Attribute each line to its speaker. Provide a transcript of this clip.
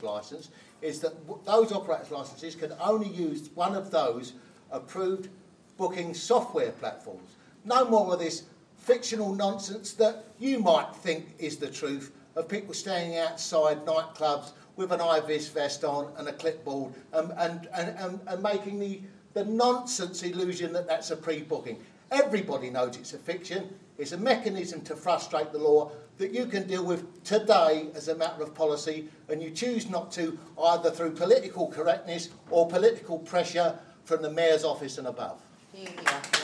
Speaker 1: licence is that those operators' licences can only use one of those approved booking software platforms. No more of this fictional nonsense that you might think is the truth of people standing outside nightclubs with an IVIS vest on and a clipboard and making the nonsense illusion that that's a pre-booking. Everybody knows it's a fiction. It's a mechanism to frustrate the law that you can deal with today as a matter of policy, and you choose not to, either through political correctness or political pressure from the Mayor's office and above.
Speaker 2: Yeah.